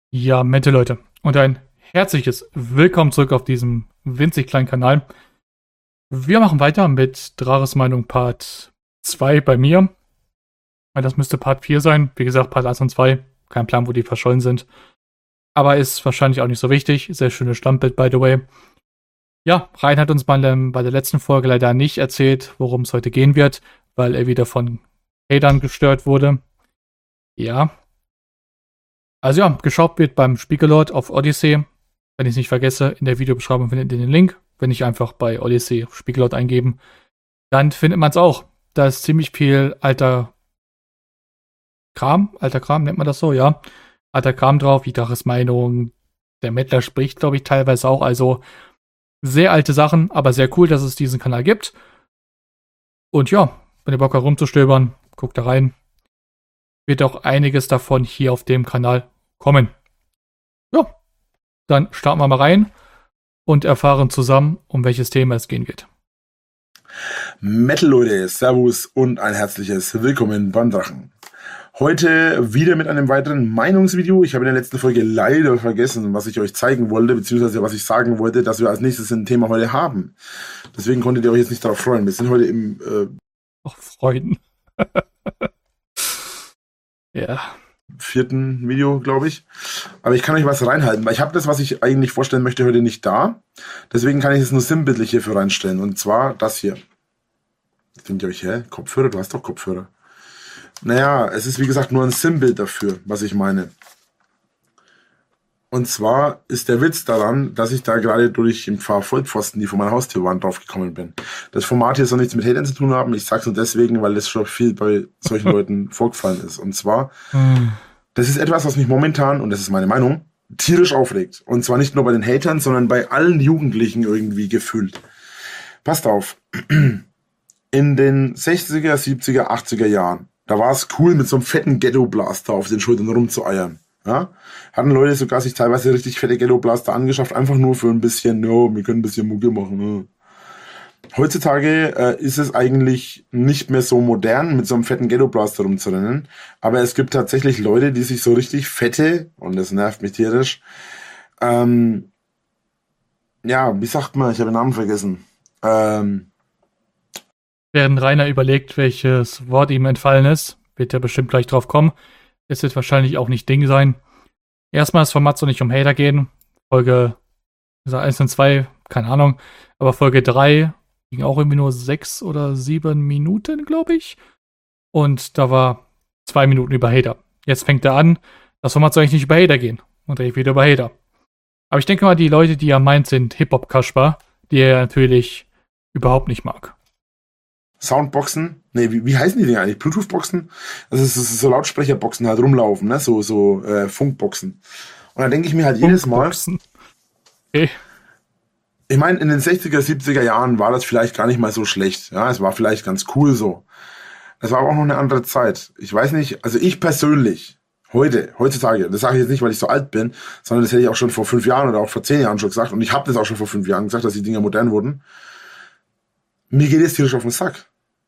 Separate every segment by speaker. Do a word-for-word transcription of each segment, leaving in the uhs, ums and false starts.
Speaker 1: Ja, Mente Leute und ein herzliches Willkommen zurück auf diesem winzig kleinen Kanal. Wir machen weiter mit Drares Meinung Part zwei bei mir. Das müsste Part vier sein. Wie gesagt, Part eins und zwei. Kein Plan, wo die verschollen sind. Aber ist wahrscheinlich auch nicht so wichtig. Sehr schönes Standbild, by the way. Ja, Ryan hat uns mal ähm, bei der letzten Folge leider nicht erzählt, worum es heute gehen wird, weil er wieder von Hatern gestört wurde. Ja. Also ja, geschaut wird beim Spiegelord auf Odyssey. Wenn ich es nicht vergesse, in der Videobeschreibung findet ihr den Link. Wenn ich einfach bei Odyssey Spiegelord eingeben, dann findet man es auch. Da ist ziemlich viel alter Kram, alter Kram, nennt man das so, ja. Alter Kram drauf, wie Draches Meinung. Der Mettler spricht, glaube ich, teilweise auch. Also sehr alte Sachen, aber sehr cool, dass es diesen Kanal gibt. Und ja, wenn ihr Bock habt rumzustöbern, guckt da rein. Wird auch einiges davon hier auf dem Kanal kommen. Ja, dann starten wir mal rein und erfahren zusammen, um welches Thema es gehen wird.
Speaker 2: Metal Leute, Servus und ein herzliches Willkommen beim Drachen. Heute wieder mit einem weiteren Meinungsvideo. Ich habe in der letzten Folge leider vergessen, was ich euch zeigen wollte, beziehungsweise was ich sagen wollte, dass wir als nächstes ein Thema heute haben. Deswegen konntet ihr euch jetzt nicht darauf freuen. Wir sind heute im... Äh,
Speaker 1: Ach, Freuden. Ja.
Speaker 2: vierten Video, glaube ich. Aber ich kann euch was reinhalten, weil ich habe das, was ich eigentlich vorstellen möchte, heute nicht da. Deswegen kann ich es nur sinnbildlich hierfür reinstellen. Und zwar das hier. Jetzt denkt ihr euch, hä? Kopfhörer? Du hast doch Kopfhörer. Naja, es ist wie gesagt nur ein Sinnbild dafür, was ich meine. Und zwar ist der Witz daran, dass ich da gerade durch ein paar Vollpfosten, die vor meiner Haustür waren, drauf gekommen bin. Das Format hier soll nichts mit Hatern zu tun haben. Ich sag's nur deswegen, weil das schon viel bei solchen Leuten vorgefallen ist. Und zwar, hm. das ist etwas, was mich momentan, und das ist meine Meinung, tierisch aufregt. Und zwar nicht nur bei den Hatern, sondern bei allen Jugendlichen irgendwie gefühlt. Passt auf. In den sechziger, siebziger, achtziger Jahren, da war es cool, mit so einem fetten Ghetto-Blaster auf den Schultern rumzueiern. Ja? Hatten Leute sogar sich teilweise richtig fette Ghetto-Blaster angeschafft, einfach nur für ein bisschen, no, wir können ein bisschen Mucke machen. Ne? Heutzutage äh, ist es eigentlich nicht mehr so modern, mit so einem fetten Ghetto-Blaster rumzurennen. Aber es gibt tatsächlich Leute, die sich so richtig fette, und das nervt mich tierisch, ähm, ja, wie sagt man, ich habe den Namen vergessen, ähm,
Speaker 1: Während Rainer überlegt, welches Wort ihm entfallen ist, wird er bestimmt gleich drauf kommen. Es wird wahrscheinlich auch nicht Ding sein. Erstmal, das Format soll nicht um Hater gehen. Folge eins und zwei, keine Ahnung. Aber Folge drei ging auch irgendwie nur sechs oder sieben Minuten, glaube ich. Und da war zwei Minuten über Hater. Jetzt fängt er an, das Format soll eigentlich nicht über Hater gehen. Und er wieder über Hater. Aber ich denke mal, die Leute, die er meint, sind Hip-Hop-Kasper, die er natürlich überhaupt nicht mag.
Speaker 2: Soundboxen, nee, wie, wie heißen die Dinger eigentlich? Bluetooth-Boxen? Also es ist so Lautsprecherboxen halt rumlaufen, ne? So, so äh, Funkboxen. Und da denke ich mir halt jedes Mal, okay. Ich meine, in den sechziger, siebziger Jahren war das vielleicht gar nicht mal so schlecht. Ja, es war vielleicht ganz cool so. Es war aber auch noch eine andere Zeit. Ich weiß nicht, also ich persönlich, heute, heutzutage, das sage ich jetzt nicht, weil ich so alt bin, sondern das hätte ich auch schon vor fünf Jahren oder auch vor zehn Jahren schon gesagt. Und ich habe das auch schon vor fünf Jahren gesagt, dass die Dinger modern wurden. Mir geht es tierisch auf den Sack.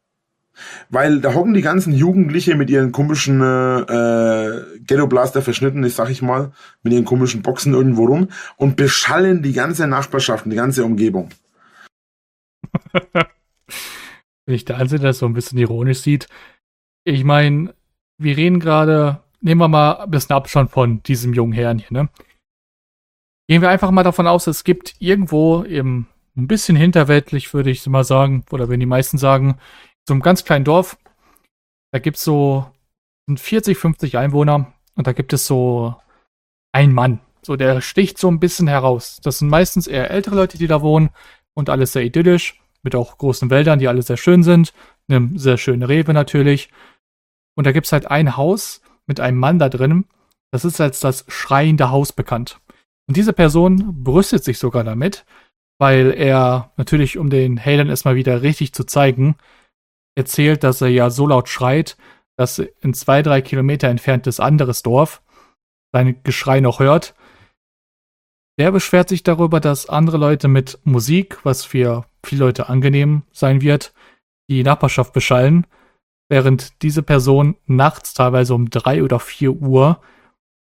Speaker 2: Weil da hocken die ganzen Jugendliche mit ihren komischen äh, Ghetto-Blaster verschnitten, ich sag ich mal, mit ihren komischen Boxen irgendwo rum und beschallen die ganze Nachbarschaft und die ganze Umgebung.
Speaker 1: Wenn ich der Einzelne das so ein bisschen ironisch sieht. Ich meine, wir reden gerade, nehmen wir mal ein bisschen Abstand von diesem jungen Herrn hier, ne? Gehen wir einfach mal davon aus, es gibt irgendwo im ein bisschen hinterweltlich, würde ich mal sagen, oder wenn die meisten sagen, so einem ganz kleinen Dorf, da gibt es so vierzig, fünfzig Einwohner und da gibt es so einen Mann, so der sticht so ein bisschen heraus. Das sind meistens eher ältere Leute, die da wohnen und alles sehr idyllisch, mit auch großen Wäldern, die alle sehr schön sind, eine sehr schöne Rewe natürlich. Und da gibt es halt ein Haus mit einem Mann da drin, das ist als das schreiende Haus bekannt. Und diese Person brüstet sich sogar damit, weil er natürlich, um den Hatern erstmal wieder richtig zu zeigen, erzählt, dass er ja so laut schreit, dass in zwei, drei Kilometer entferntes anderes Dorf sein Geschrei noch hört. Der beschwert sich darüber, dass andere Leute mit Musik, was für viele Leute angenehm sein wird, die Nachbarschaft beschallen, während diese Person nachts teilweise um drei oder vier Uhr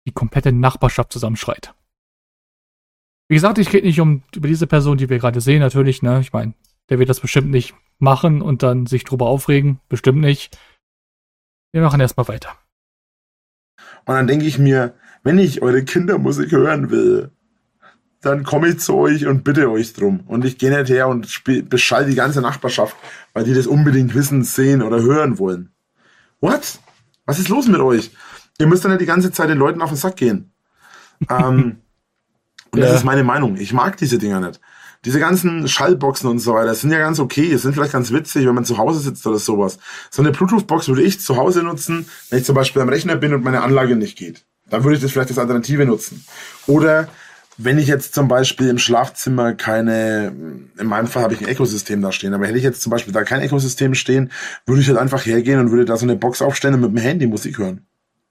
Speaker 1: die komplette Nachbarschaft zusammenschreit. Wie gesagt, ich rede nicht um über diese Person, die wir gerade sehen, natürlich, ne? Ich meine, der wird das bestimmt nicht machen und dann sich drüber aufregen. Bestimmt nicht. Wir machen erstmal weiter.
Speaker 2: Und dann denke ich mir, wenn ich eure Kindermusik hören will, dann komme ich zu euch und bitte euch drum. Und ich gehe nicht her und beschall die ganze Nachbarschaft, weil die das unbedingt wissen, sehen oder hören wollen. What? Was ist los mit euch? Ihr müsst dann nicht die ganze Zeit den Leuten auf den Sack gehen. ähm, und das
Speaker 1: Ja.
Speaker 2: ist meine Meinung. Ich mag diese Dinger nicht. Diese ganzen Schallboxen und so weiter sind ja ganz okay. Sind vielleicht ganz witzig, wenn man zu Hause sitzt oder sowas. So eine Bluetooth-Box würde ich zu Hause nutzen, wenn ich zum Beispiel am Rechner bin und meine Anlage nicht geht. Dann würde ich das vielleicht als Alternative nutzen. Oder wenn ich jetzt zum Beispiel im Schlafzimmer keine, in meinem Fall habe ich ein Ecosystem da stehen, aber hätte ich jetzt zum Beispiel da kein Ecosystem stehen, würde ich halt einfach hergehen und würde da so eine Box aufstellen und mit dem Handy Musik hören.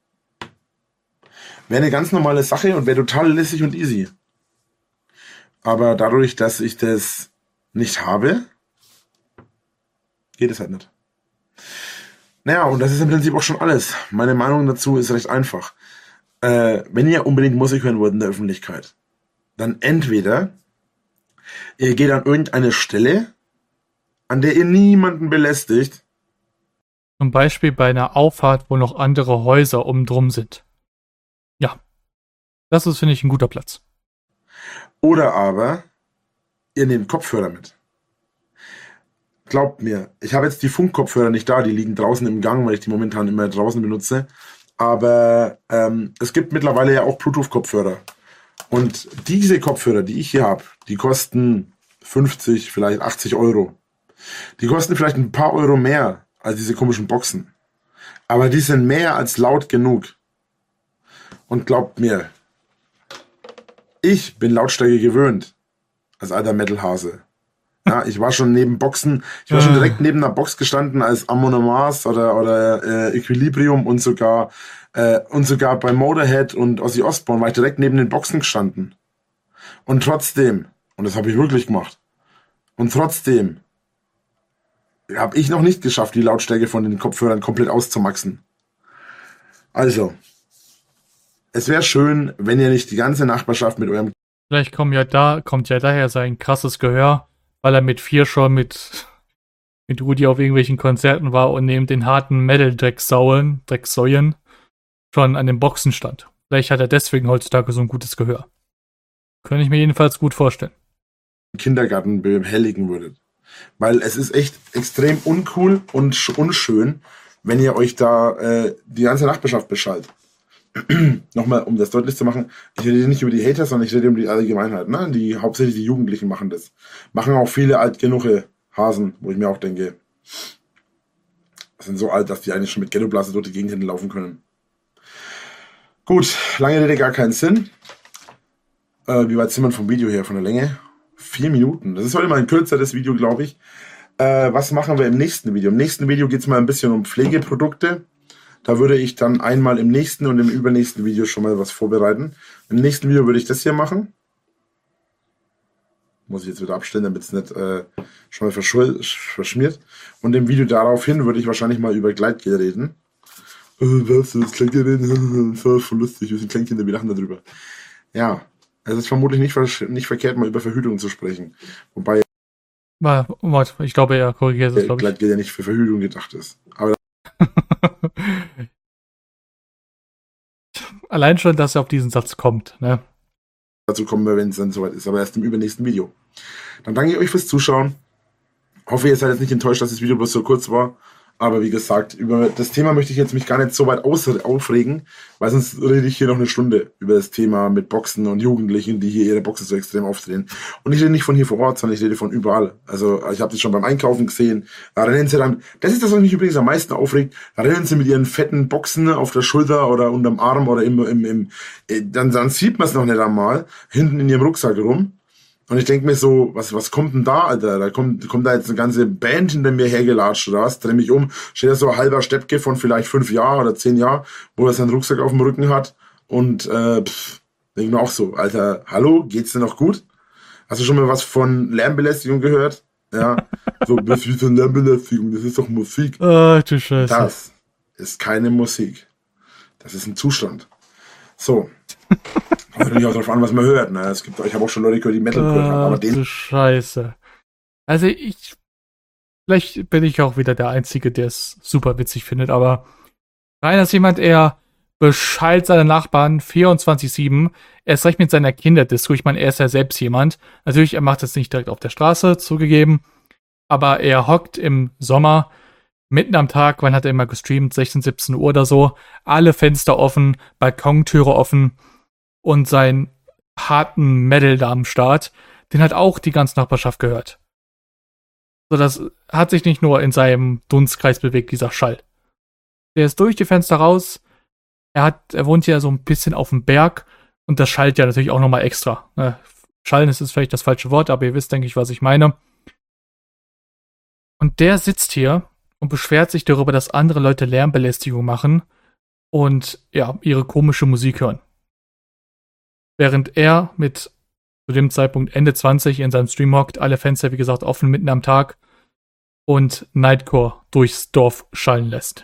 Speaker 2: Wäre eine ganz normale Sache und wäre total lässig und easy. Aber dadurch, dass ich das nicht habe, geht es halt nicht. Naja, und das ist im Prinzip auch schon alles. Meine Meinung dazu ist recht einfach. Äh, wenn ihr unbedingt Musik hören wollt in der Öffentlichkeit, dann entweder ihr geht an irgendeine Stelle, an der ihr niemanden belästigt.
Speaker 1: Zum Beispiel bei einer Auffahrt, wo noch andere Häuser um drum sind. Ja. Das ist, finde ich, ein guter Platz.
Speaker 2: Oder aber ihr nehmt Kopfhörer mit. Glaubt mir, ich habe jetzt die Funkkopfhörer nicht da, die liegen draußen im Gang, weil ich die momentan immer draußen benutze. Aber ähm, es gibt mittlerweile ja auch Bluetooth-Kopfhörer. Und diese Kopfhörer, die ich hier habe, die kosten fünfzig, vielleicht achtzig Euro. Die kosten vielleicht ein paar Euro mehr als diese komischen Boxen. Aber die sind mehr als laut genug. Und glaubt mir, ich bin Lautstärke gewöhnt, als alter Metal-Hase. Ja, ich war schon neben Boxen, ich war schon direkt neben einer Box gestanden als Amon Amarth oder, oder äh, Equilibrium und sogar äh, und sogar bei Motorhead und Ozzy Osbourne war ich direkt neben den Boxen gestanden. Und trotzdem, und das habe ich wirklich gemacht, und trotzdem habe ich noch nicht geschafft, die Lautstärke von den Kopfhörern komplett auszumaxen. Also, es wäre schön, wenn ihr nicht die ganze Nachbarschaft mit eurem...
Speaker 1: Vielleicht kommt ja da, kommt ja daher sein krasses Gehör, weil er mit vier schon mit, mit Rudi auf irgendwelchen Konzerten war und neben den harten Metal-Drecksäulen, Drecksäulen schon an den Boxen stand. Vielleicht hat er deswegen heutzutage so ein gutes Gehör. Könnte ich mir jedenfalls gut vorstellen.
Speaker 2: Kindergarten behelligen würdet. Weil es ist echt extrem uncool und unschön, wenn ihr euch da äh, die ganze Nachbarschaft beschallt. Nochmal, um das deutlich zu machen, ich rede nicht über die Hater, sondern ich rede um die Allgemeinheit. Ne? Die, hauptsächlich die Jugendlichen machen das. Machen auch viele alt genug Hasen, wo ich mir auch denke, sind so alt, dass die eigentlich schon mit Ghettoblase durch die Gegend hinten laufen können. Gut, lange Rede, gar keinen Sinn. Äh, wie weit sind wir vom Video her, von der Länge? Vier Minuten. Das ist heute mal ein kürzeres Video, glaube ich. Äh, was machen wir im nächsten Video? Im nächsten Video geht es mal ein bisschen um Pflegeprodukte. Da würde ich dann einmal im nächsten und im übernächsten Video schon mal was vorbereiten. Im nächsten Video würde ich das hier machen. Muss ich jetzt wieder abstellen, damit es nicht äh, schon mal verschmiert. Und im Video daraufhin würde ich wahrscheinlich mal über Gleitgel reden. Äh, was, das Gleitgel reden? Das war voll lustig, wir sind Kleinkinder, wir lachen darüber. Ja, es ist vermutlich nicht, nicht verkehrt, mal über Verhütung zu sprechen. Wobei
Speaker 1: Warte, ich glaube, er korrigiert es, glaube ich.
Speaker 2: Gleitgel ja nicht für Verhütung gedacht ist. Aber
Speaker 1: allein schon, dass er auf diesen Satz kommt, ne?
Speaker 2: Dazu kommen wir, wenn es dann soweit ist, aber erst im übernächsten Video. Dann danke ich euch fürs Zuschauen. Hoffe, ihr seid jetzt nicht enttäuscht, dass das Video bloß so kurz war. Aber wie gesagt, über das Thema möchte ich jetzt mich gar nicht so weit aufregen, weil sonst rede ich hier noch eine Stunde über das Thema mit Boxen und Jugendlichen, die hier ihre Boxen so extrem aufdrehen. Und ich rede nicht von hier vor Ort, sondern ich rede von überall. Also ich habe das schon beim Einkaufen gesehen. Da rennen sie dann, das ist das, was mich übrigens am meisten aufregt, da rennen sie mit ihren fetten Boxen auf der Schulter oder unterm Arm oder im, im, im dann, dann sieht man es noch nicht einmal, hinten in ihrem Rucksack rum. Und ich denke mir so, was was kommt denn da, Alter? Da kommt kommt da jetzt eine ganze Band hinter mir hergelatscht oder was? Dreh mich um, steht da so ein halber Steppke von vielleicht fünf Jahren oder zehn Jahren, wo er seinen Rucksack auf dem Rücken hat. Und äh, pff, denke mir auch so, Alter, hallo, geht's dir noch gut? Hast du schon mal was von Lärmbelästigung gehört? Ja, so, das ist wie so Lärmbelästigung, das ist doch Musik.
Speaker 1: Oh, du Scheiße.
Speaker 2: Das ist keine Musik. Das ist ein Zustand. So. Kommt natürlich auch darauf an, was man hört. Ne? Es gibt, ich habe auch schon Leute gehört, die Metal gehört haben. Aber den
Speaker 1: du Scheiße. Also ich, vielleicht bin ich auch wieder der Einzige, der es super witzig findet, aber Rainer ist jemand, er beschallt seine Nachbarn vierundzwanzig sieben. Er ist recht mit seiner Kinderdisco. Ich meine, er ist ja selbst jemand. Natürlich, er macht das nicht direkt auf der Straße, zugegeben. Aber er hockt im Sommer mitten am Tag, wann hat er immer gestreamt? sechzehn, siebzehn Uhr oder so. Alle Fenster offen, Balkontüre offen und seinen harten Metal da am Start. Den hat auch die ganze Nachbarschaft gehört. So, das hat sich nicht nur in seinem Dunstkreis bewegt, dieser Schall. Der ist durch die Fenster raus. Er hat, er wohnt ja so ein bisschen auf dem Berg und das schallt ja natürlich auch nochmal extra. Ne? Schallen ist vielleicht das falsche Wort, aber ihr wisst, denke ich, was ich meine. Und der sitzt hier und beschwert sich darüber, dass andere Leute Lärmbelästigung machen und ja, ihre komische Musik hören. Während er mit zu dem Zeitpunkt Ende zwanzig in seinem Stream hockt, alle Fenster, wie gesagt, offen mitten am Tag und Nightcore durchs Dorf schallen lässt.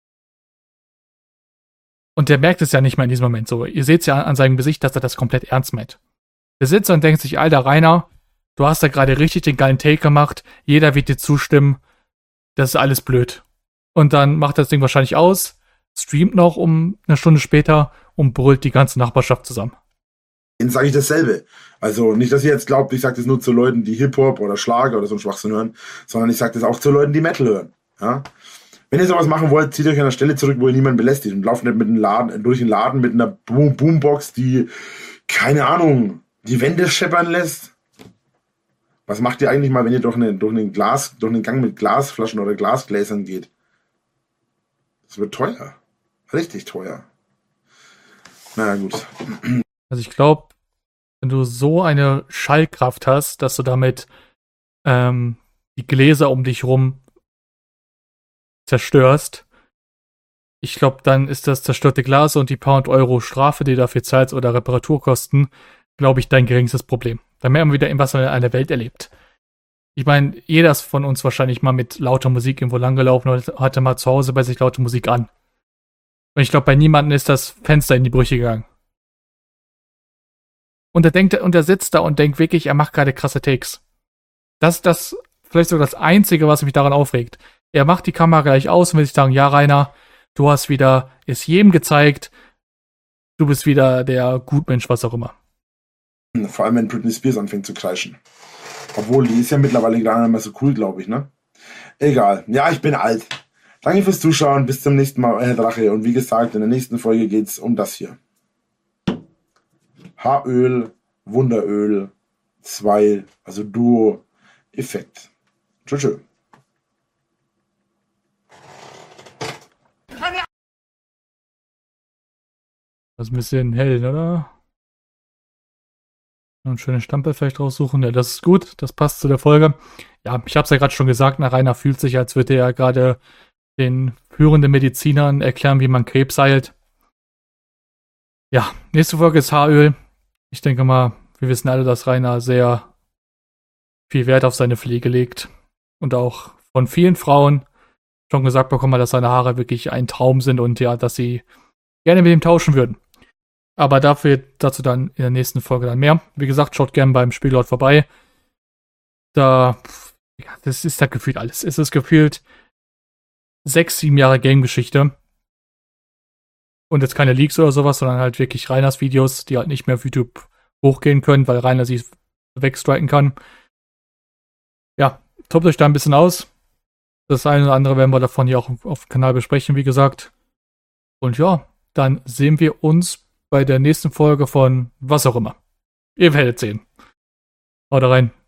Speaker 1: Und der merkt es ja nicht mal in diesem Moment so. Ihr seht es ja an seinem Gesicht, dass er das komplett ernst meint. Der sitzt und denkt sich, Alter Rainer, du hast da gerade richtig den geilen Take gemacht, jeder wird dir zustimmen, das ist alles blöd. Und dann macht er das Ding wahrscheinlich aus, streamt noch um eine Stunde später und brüllt die ganze Nachbarschaft zusammen.
Speaker 2: Denen sage ich dasselbe. Also nicht, dass ihr jetzt glaubt, ich sage das nur zu Leuten, die Hip-Hop oder Schlager oder so einen Schwachsinn hören, sondern ich sage das auch zu Leuten, die Metal hören. Ja? Wenn ihr sowas machen wollt, zieht euch an der Stelle zurück, wo ihr niemanden belästigt und lauft nicht mit einem Laden, durch den Laden mit einer Boom Boombox, die, keine Ahnung, die Wände scheppern lässt. Was macht ihr eigentlich mal, wenn ihr durch einen, durch einen Glas, durch einen Gang mit Glasflaschen oder Glasgläsern geht? Das wird teuer. Richtig teuer. Naja, gut.
Speaker 1: Also ich glaube, wenn du so eine Schallkraft hast, dass du damit ähm, die Gläser um dich rum zerstörst, ich glaube, dann ist das zerstörte Glas und die paar und Euro Strafe, die du dafür zahlst oder Reparaturkosten, glaube ich, dein geringstes Problem. Dann merkt man wieder, was man in einer Welt erlebt. Ich meine, jeder ist von uns wahrscheinlich mal mit lauter Musik irgendwo langgelaufen und hatte mal zu Hause bei sich laute Musik an. Und ich glaube, bei niemandem ist das Fenster in die Brüche gegangen. Und er denkt, und er sitzt da und denkt wirklich, er macht gerade krasse Takes. Das ist das vielleicht sogar das Einzige, was mich daran aufregt. Er macht die Kamera gleich aus und will sich sagen, ja, Rainer, du hast wieder es jedem gezeigt, du bist wieder der Gutmensch, was auch immer.
Speaker 2: Vor allem, wenn Britney Spears anfängt zu kreischen. Obwohl, die ist ja mittlerweile gar nicht mehr so cool, glaube ich, ne? Egal. Ja, ich bin alt. Danke fürs Zuschauen. Bis zum nächsten Mal, Herr Drache. Und wie gesagt, in der nächsten Folge geht's um das hier. Haaröl, Wunderöl, zwei, also Duo, Effekt. Tschüss. Tschüss.
Speaker 1: Das ist ein bisschen hell, oder? Noch ein schönes Stamperl vielleicht raussuchen. Ja, das ist gut. Das passt zu der Folge. Ja, ich habe es ja gerade schon gesagt, na, Rainer fühlt sich, als würde er gerade den führenden Medizinern erklären, wie man Krebs heilt. Ja, nächste Folge ist Haaröl. Ich denke mal, wir wissen alle, dass Rainer sehr viel Wert auf seine Pflege legt. Und auch von vielen Frauen schon gesagt bekommen hat, dass seine Haare wirklich ein Traum sind und ja, dass sie gerne mit ihm tauschen würden. Aber dafür, dazu dann in der nächsten Folge dann mehr. Wie gesagt, schaut gerne beim Spielort vorbei. Da, ja, das ist da gefühlt alles. Es ist gefühlt sechs, sieben Jahre Game-Geschichte. Und jetzt keine Leaks oder sowas, sondern halt wirklich Rainers Videos, die halt nicht mehr auf YouTube hochgehen können, weil Rainer sie wegstriken kann. Ja, tobt euch da ein bisschen aus. Das eine oder andere werden wir davon hier auch auf dem Kanal besprechen, wie gesagt. Und ja, dann sehen wir uns bei der nächsten Folge von was auch immer. Ihr werdet sehen. Haut rein.